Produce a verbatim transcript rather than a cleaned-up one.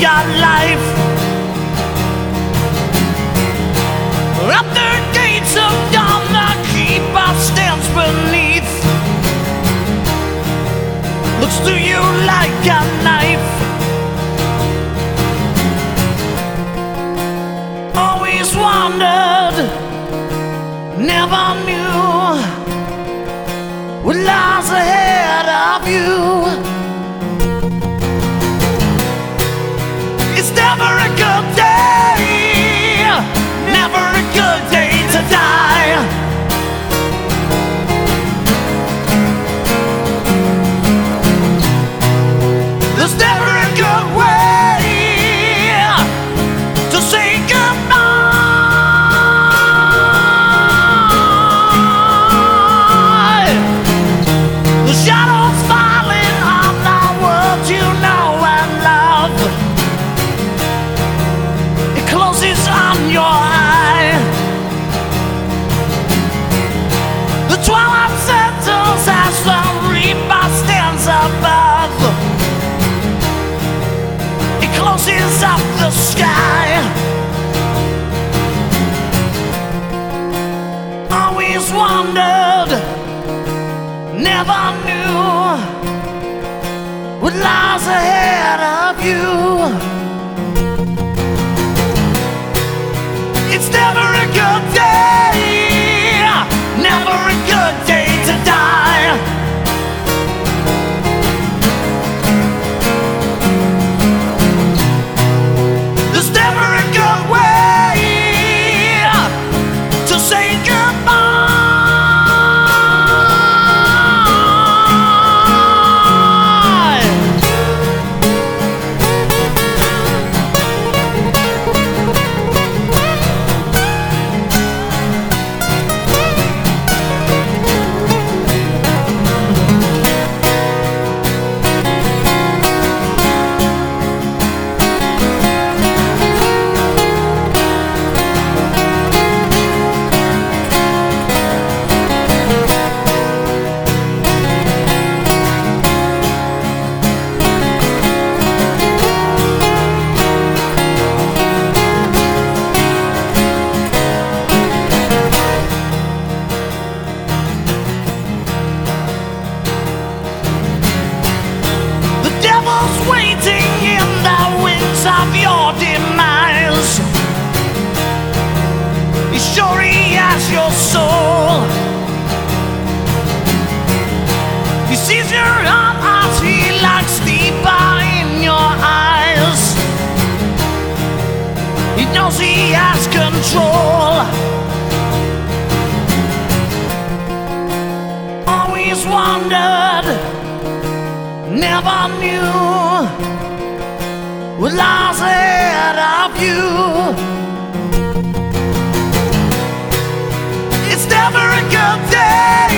your life. At the gates of dawn, the keeper stands beneath. Looks to you like a knife. Always wondered, never knew what lies ahead of you. It's never a good day, never a good day to die. There's never a good way to say goodbye. The shadows falling on the world you know and love. It closes on your eye. The twilight settles as the reaper stands above. It closes up the sky. Always wondered, never knew what lies ahead of you. It's never a good day, never a good day to die. There's never a good way to say goodbye. Waiting in the wings of your demise. He's sure he has your soul. He sees your heart as he looks deeper in your eyes. He knows he has control. Always wondered, never knew what lies ahead of you. It's never a good day,